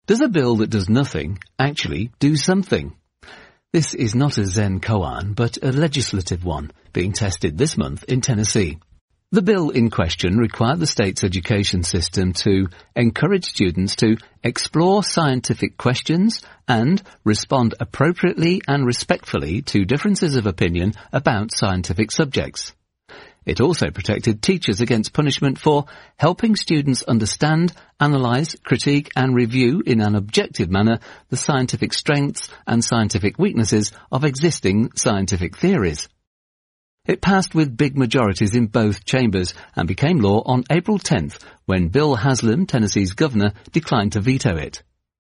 Does a bill that does nothing actually do something? This is not a Zen koan, but a legislative one, being tested this month in Tennessee. The bill in question required the state's education system to encourage students to explore scientific questions and respond appropriately and respectfully to differences of opinion about scientific subjects. It also protected teachers against punishment for helping students understand, analyse, critique and review in an objective manner the scientific strengths and scientific weaknesses of existing scientific theories. It passed with big majorities in both chambers and became law on April 10th when Bill Haslam, Tennessee's governor, declined to veto it.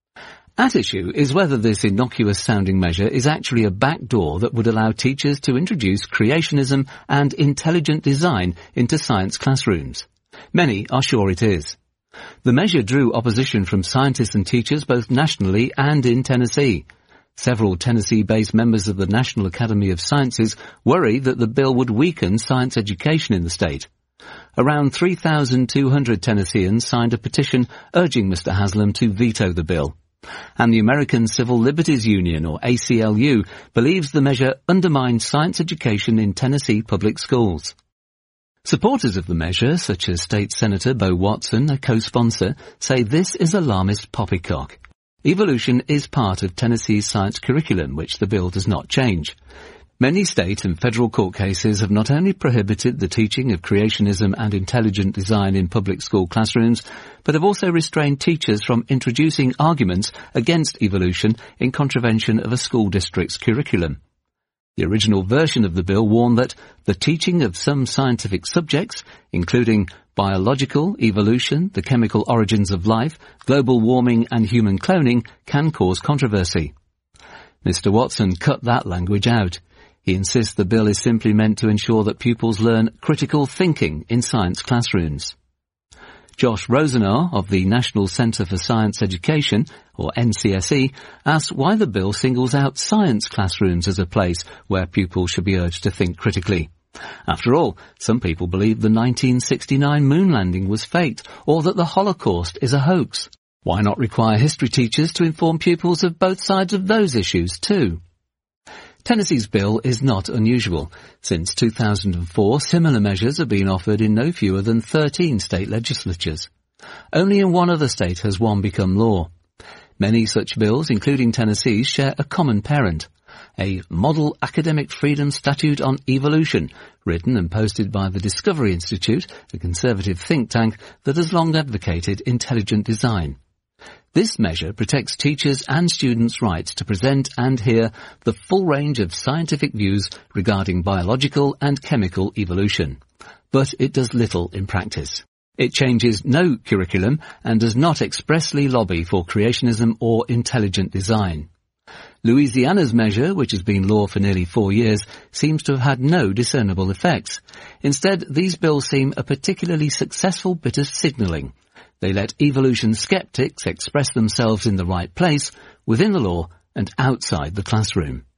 At issue is whether this innocuous-sounding measure is actually a backdoor that would allow teachers to introduce creationism and intelligent design into science classrooms. Many are sure it is. The measure drew opposition from scientists and teachers both nationally and in Tennessee. Several Tennessee-based members of the National Academy of Sciences worry that the bill would weaken science education in the state. Around 3,200 Tennesseans signed a petition urging Mr. Haslam to veto the bill. And the American Civil Liberties Union, or ACLU, believes the measure undermines science education in Tennessee public schools. Supporters of the measure, such as State Senator Bo Watson, a co-sponsor, say this is alarmist poppycock. Evolution is part of Tennessee's science curriculum, which the bill does not change. Many state and federal court cases have not only prohibited the teaching of creationism and intelligent design in public school classrooms, but have also restrained teachers from introducing arguments against evolution in contravention of a school district's curriculum. The original version of the bill warned that the teaching of some scientific subjects, including biological, evolution, the chemical origins of life, global warming and human cloning, can cause controversy. Mr. Watson cut that language out. He insists the bill is simply meant to ensure that pupils learn critical thinking in science classrooms. Josh Rosenar of the National Centre for Science Education, or NCSE, asks why the bill singles out science classrooms as a place where pupils should be urged to think critically. After all, some people believe the 1969 moon landing was faked, or that the Holocaust is a hoax. Why not require history teachers to inform pupils of both sides of those issues too? Tennessee's bill is not unusual. Since 2004, similar measures have been offered in no fewer than 13 state legislatures. Only in one other state has one become law. Many such bills, including Tennessee's, share a common parent, a Model Academic Freedom Statute on Evolution, written and posted by the Discovery Institute, a conservative think tank that has long advocated intelligent design. This measure protects teachers and students' rights to present and hear the full range of scientific views regarding biological and chemical evolution. But it does little in practice. It changes no curriculum and does not expressly lobby for creationism or intelligent design. Louisiana's measure, which has been law for nearly 4 years, seems to have had no discernible effects. Instead, these bills seem a particularly successful bit of signalling. They let evolution skeptics express themselves in the right place, within the law and outside the classroom.